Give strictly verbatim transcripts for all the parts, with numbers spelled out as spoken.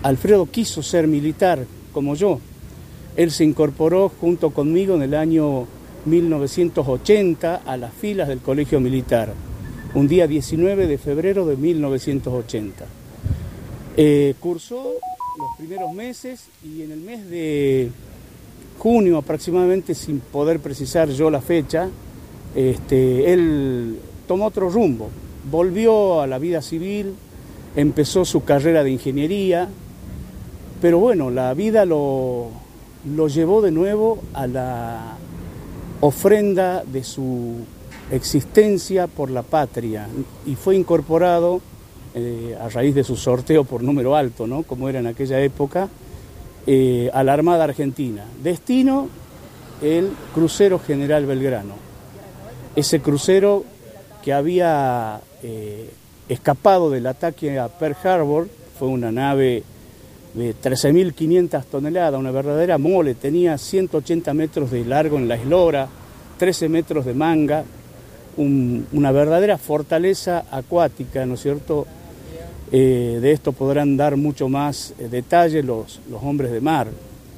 Alfredo quiso ser militar, como yo. Él se incorporó junto conmigo en el año mil novecientos ochenta a las filas del Colegio Militar, un día diecinueve de febrero de mil novecientos ochenta. Eh, cursó los primeros meses y en el mes de junio aproximadamente, sin poder precisar yo la fecha, este, él tomó otro rumbo, volvió a la vida civil, empezó su carrera de ingeniería, pero bueno, la vida lo, lo llevó de nuevo a la ofrenda de su existencia por la patria y fue incorporado eh, a raíz de su sorteo por número alto, ¿no?, como era en aquella época, eh, a la Armada Argentina. Destino, el crucero General Belgrano. Ese crucero que había eh, escapado del ataque a Pearl Harbor, fue una nave de trece mil quinientas toneladas, una verdadera mole, tenía ciento ochenta metros de largo en la eslora, trece metros de manga, un, una verdadera fortaleza acuática, ¿no es cierto? Eh, de esto podrán dar mucho más eh, detalle los, los hombres de mar.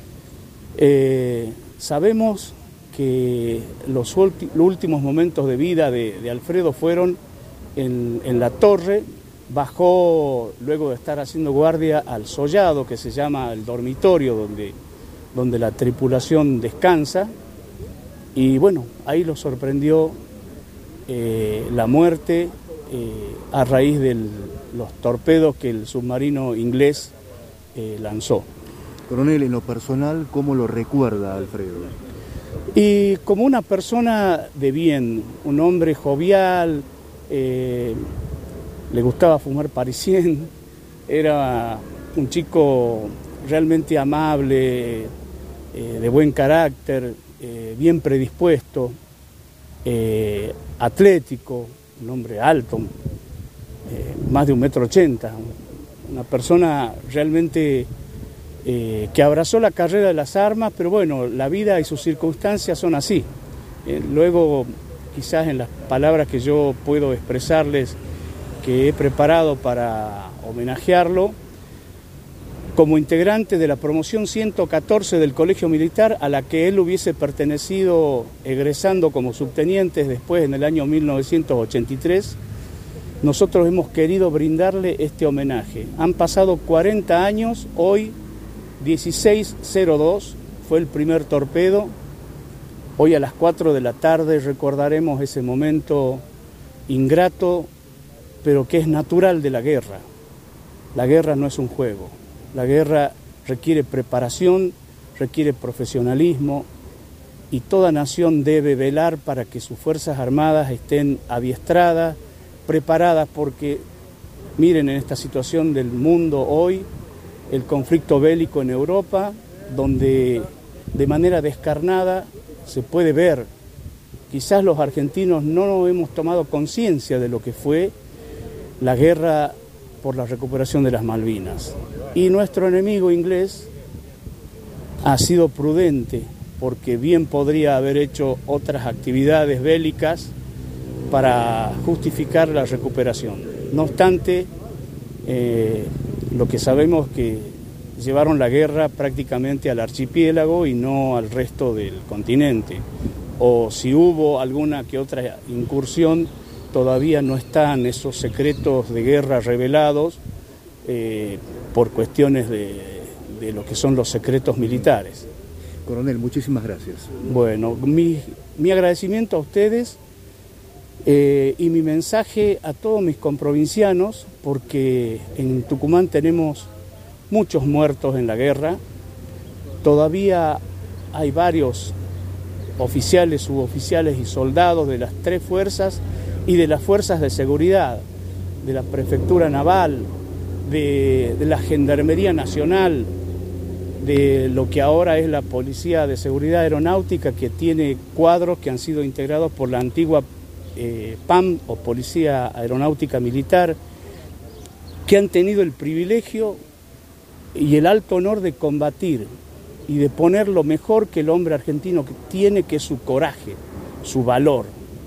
Eh, sabemos que los, ulti, los últimos momentos de vida de, de Alfredo fueron en, en la torre. Bajó, luego de estar haciendo guardia, al sollado, que se llama el dormitorio, donde, donde la tripulación descansa, y bueno, ahí lo sorprendió eh, la muerte eh, a raíz de los torpedos que el submarino inglés eh, lanzó. Coronel, en lo personal, ¿cómo lo recuerda Alfredo? Y como una persona de bien, un hombre jovial, eh, le gustaba fumar parisien, era un chico realmente amable, eh, de buen carácter, eh, bien predispuesto, eh, atlético, un hombre alto, eh, más de un metro ochenta, una persona realmente eh, que abrazó la carrera de las armas, pero bueno, la vida y sus circunstancias son así. Eh, luego, quizás en las palabras que yo puedo expresarles, que he preparado para homenajearlo, como integrante de la promoción ciento catorce del Colegio Militar, a la que él hubiese pertenecido egresando como subteniente después en el año mil novecientos ochenta y tres, nosotros hemos querido brindarle este homenaje. Han pasado cuarenta años, hoy dieciséis cero dos fue el primer torpedo, hoy a las cuatro de la tarde recordaremos ese momento ingrato, pero que es natural de la guerra. La guerra no es un juego, la guerra requiere preparación, requiere profesionalismo, y toda nación debe velar para que sus fuerzas armadas estén adiestradas, preparadas, porque miren, en esta situación del mundo hoy, el conflicto bélico en Europa, donde de manera descarnada se puede ver, quizás los argentinos no hemos tomado conciencia de lo que fue la guerra por la recuperación de las Malvinas. Y nuestro enemigo inglés ha sido prudente, porque bien podría haber hecho otras actividades bélicas para justificar la recuperación. No obstante, eh, lo que sabemos que llevaron la guerra prácticamente al archipiélago y no al resto del continente. O si hubo alguna que otra incursión, todavía no están esos secretos de guerra revelados eh, por cuestiones de, de lo que son los secretos militares. Coronel, muchísimas gracias. Bueno, mi, mi agradecimiento a ustedes eh, y mi mensaje a todos mis comprovincianos, porque en Tucumán tenemos muchos muertos en la guerra, todavía hay varios oficiales, suboficiales y soldados de las tres fuerzas y de las fuerzas de seguridad, de la Prefectura Naval, de, de la Gendarmería Nacional, de lo que ahora es la Policía de Seguridad Aeronáutica, que tiene cuadros que han sido integrados por la antigua eh, P A M o Policía Aeronáutica Militar, que han tenido el privilegio y el alto honor de combatir y de poner lo mejor que el hombre argentino tiene, que es su coraje, su valor.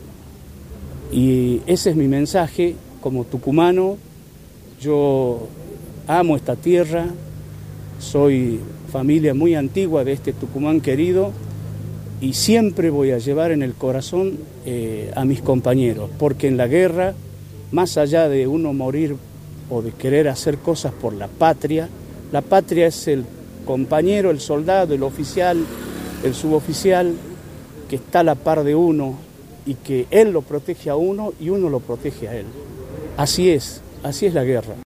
Y ese es mi mensaje como tucumano. Yo amo esta tierra, soy familia muy antigua de este Tucumán querido y siempre voy a llevar en el corazón eh, a mis compañeros, porque en la guerra, más allá de uno morir o de querer hacer cosas por la patria, la patria es el compañero, el soldado, el oficial, el suboficial, que está a la par de uno y que él lo protege a uno y uno lo protege a él. Así es, así es la guerra.